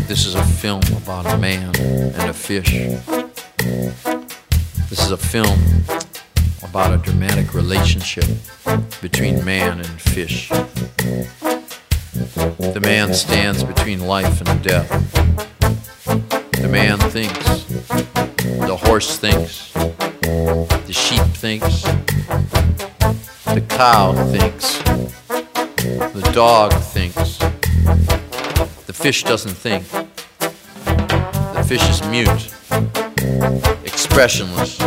This is a film about a man and a fish. This is a film about a dramatic relationship between man and fish. The man stands between life and death. The man thinks. The horse thinks. The sheep thinks. The cow thinks. The dog thinks. The fish doesn't think. The fish is mute, expressionless.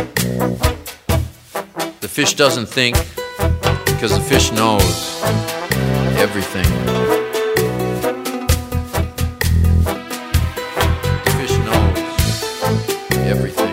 The fish doesn't think because the fish knows everything. The fish knows everything.